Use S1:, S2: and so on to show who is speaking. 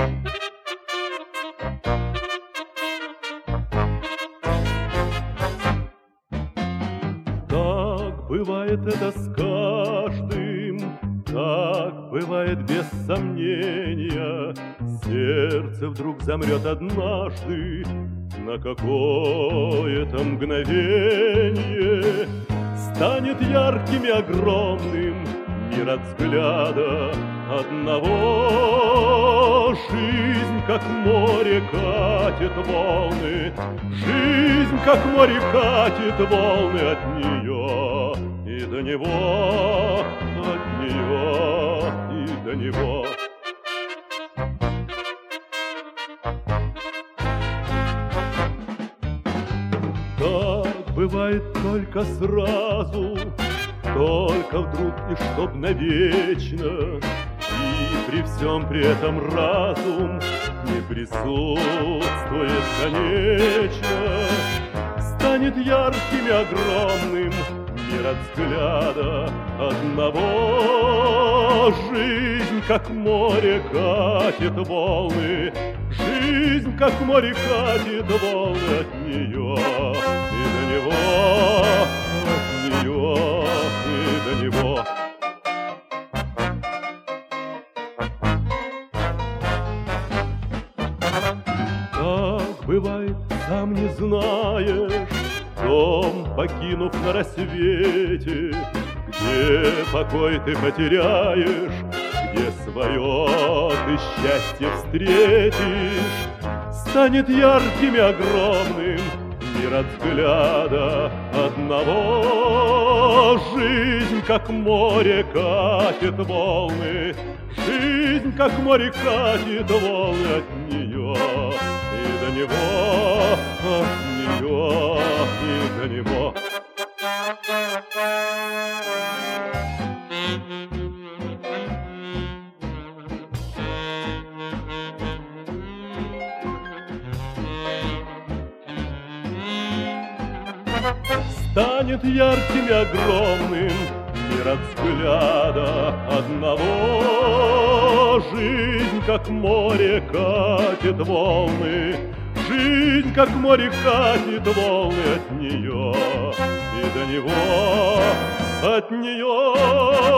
S1: Так бывает это с каждым, так бывает без сомнения. Сердце вдруг замрет однажды на какое-то мгновение. Станет ярким и огромным мир от взгляда одного. Жизнь, как море, катит волны, жизнь, как море, катит волны от нее и до него, от нее и до него. Так бывает только сразу, только вдруг и чтоб навечно, и при всем при этом разум не присутствует конечно. Станет ярким и огромным мир от взгляда одного. Жизнь, как море, катит волны, жизнь, как море, катит волны от нее и до него, от нее и до него. Так бывает, сам не знаешь, дом покинув на рассвете, где покой ты потеряешь, где свое ты счастье встретишь. Станет ярким и огромным мир от взгляда одного. Жизнь, как море, катит волны, жизнь, как море, катит волны от нее и до него, от нее и до него. Станет ярким и огромным мир от взгляда одного. Жизнь, как море, катит волны, жизнь, как море, катит волны от нее и до него, от нее